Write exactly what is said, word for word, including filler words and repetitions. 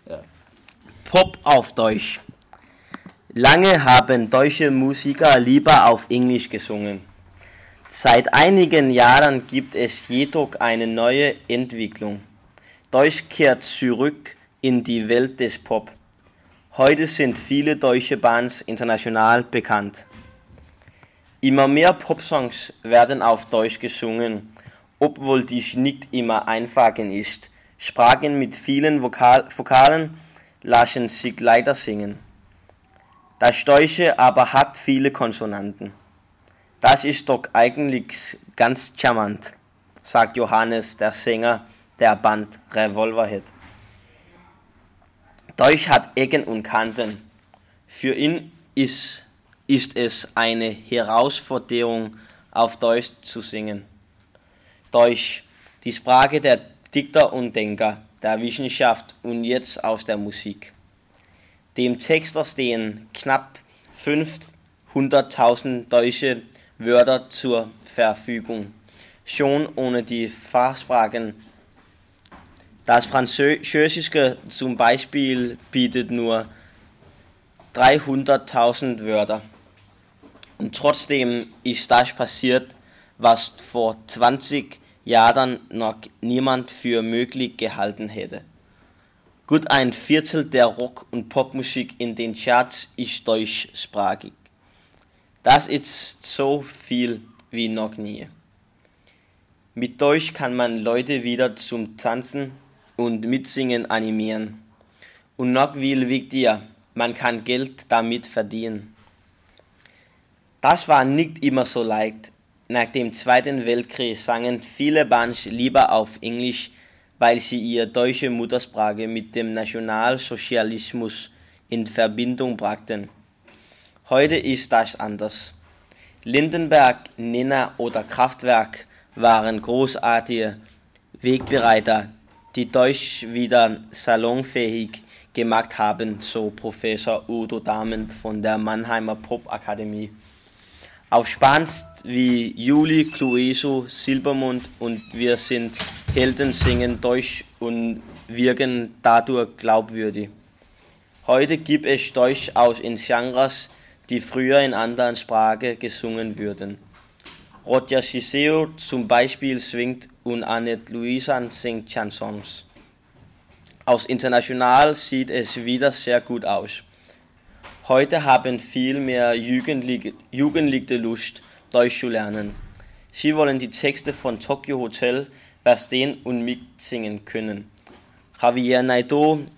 Pop auf Deutsch. Lange haben deutsche Musiker lieber auf Englisch gesungen. Seit einigen Jahren gibt es jedoch eine neue Entwicklung. Deutsch kehrt zurück in die Welt des Pop. Heute sind viele deutsche Bands international bekannt. Immer mehr Popsongs werden auf Deutsch gesungen, obwohl dies nicht immer einfach ist. Sprachen mit vielen Vokal- Vokalen lassen sich leider singen. Das Deutsche aber hat viele Konsonanten. Das ist doch eigentlich ganz charmant, sagt Johannes, der Sänger der Band Revolverheld. Deutsch hat Ecken und Kanten. Für ihn ist, ist es eine Herausforderung, auf Deutsch zu singen. Deutsch, die Sprache der Dichter und Denker, der Wissenschaft und jetzt aus der Musik. Dem Texter stehen knapp fünfhunderttausend deutsche Wörter zur Verfügung, schon ohne die Fachsprachen. Das Französische zum Beispiel bietet nur dreihunderttausend Wörter. Und trotzdem ist das passiert, was vor zwanzig Jahren noch niemand für möglich gehalten hätte. Gut ein Viertel der Rock- und Popmusik in den Charts ist deutschsprachig. Das ist so viel wie noch nie. Mit Deutsch kann man Leute wieder zum Tanzen und Mitsingen animieren. Und noch viel wichtiger, man kann Geld damit verdienen. Das war nicht immer so leicht. Nach dem Zweiten Weltkrieg sangen viele Bands lieber auf Englisch, weil sie ihre deutsche Muttersprache mit dem Nationalsozialismus in Verbindung brachten. Heute ist das anders. Lindenberg, Nena oder Kraftwerk waren großartige Wegbereiter, die Deutsch wieder salonfähig gemacht haben, so Professor Udo Dahmen von der Mannheimer Popakademie. Auf Bands wie Juli, Clueso, Silbermond und Wir sind Helden singen Deutsch und wirken dadurch glaubwürdig. Heute gibt es Deutsch aus in Genres, die früher in anderen Sprachen gesungen würden. Roger Ciceo zum Beispiel singt und Annette Louisan singt Chansons. Aus international sieht es wieder sehr gut aus. Heute haben viel mehr Jugendliche, Jugendliche Lust, Deutsch zu lernen. Sie wollen die Texte von Tokyo Hotel verstehen und mitsingen können. Javier Naidoo